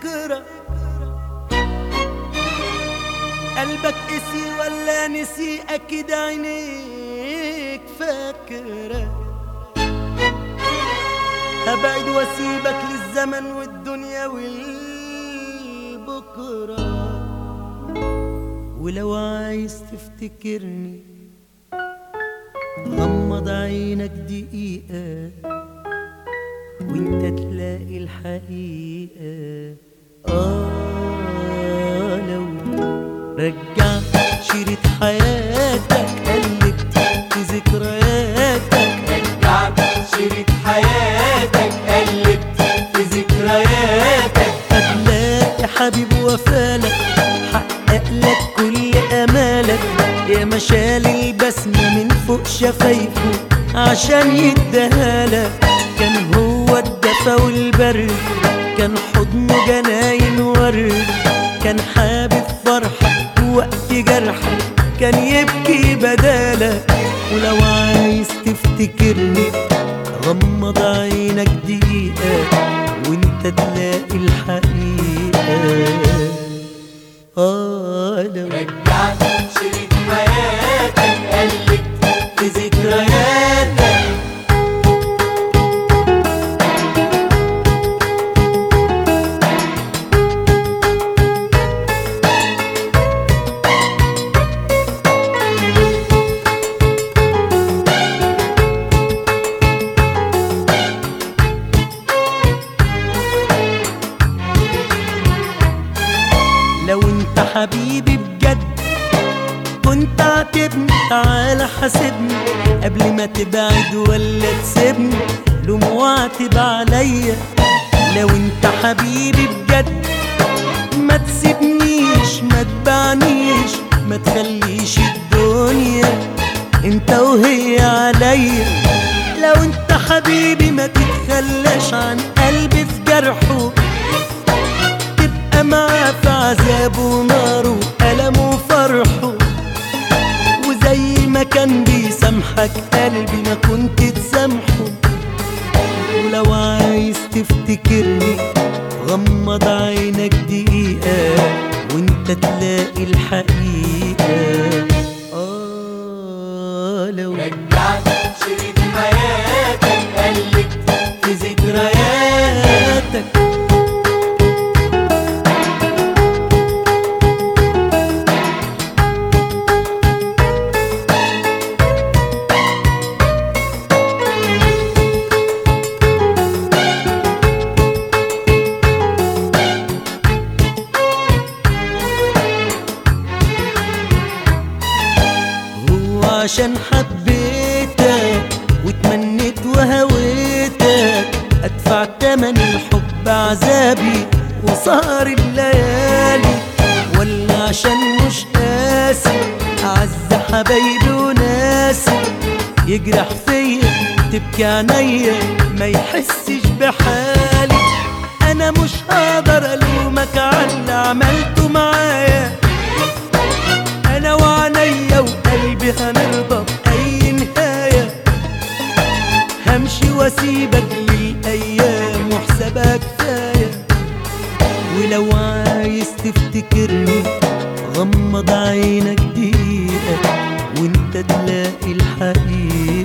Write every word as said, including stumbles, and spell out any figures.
ذكرى. قلبك قسي ولا نسي؟ اكيد عينيك فاكرة. هبعد واسيبك للزمن والدنيا والبكرة. ولو عايز تفتكرني غمض عينك دقيقة وانت تلاقي الحقيقة. آه لو رجعت شريط حياتك قلبت في ذكرياتك. رجعت شريط حياتك قلبت في ذكرياتك. هتلاقي حبيب وفالك حقق لك كل امالك. يا مشال البسمة من فوق شفايفه عشان يديهالك. كان هو الدفا والبرد، كان حضنه جناين ورد. كان حابب فرحك ووقت جرحك كان يبكي بدالك. ولو عايز تفتكرني غمض عينك دقيقة وانت تلاقي الحقيقة. آه لو رجعت شريط حياتك قلبت في ذكرياتك. لو انت حبيبي بجد كنت عاتبني، تعالى حاسبني قبل ما تبعد ولا تسيبني. لوم واعتب عليا. لو انت حبيبي بجد ما تسيبنيش ما تبعنيش ما تخليش الدنيا انت وهي عليا. لو انت حبيبي ما تتخلاش عن قلبي في جرحه. معاه في عذابه وناره وألمه وفرحه. وزي ما كان بيسامحك قلبي ما كنت تسامحه. ولو عايز تفتكرني غمض عينك دقيقة وانت تلاقي الحقيقة. آه لو رجعت شريط حياتك قلبت في ذكرياتك. عشان حبيتك وتمنيت وهويتك ادفع تمن الحب عذابي وسهر الليالي. ولا عشان مش قاسي اعز حبايبي وناسي يجرح فيا تبكي عينيا ما يحسش بحالي. انا مش هقدر الومك على اللي عملته معايا. انا وعينيا وقلبي هنرضى بأي نهاية. همشي واسيبك للأيام وحسابها كفاية. ولو عايز تفتكرني غمض عينك دقيقة وانت تلاقي الحقيقة.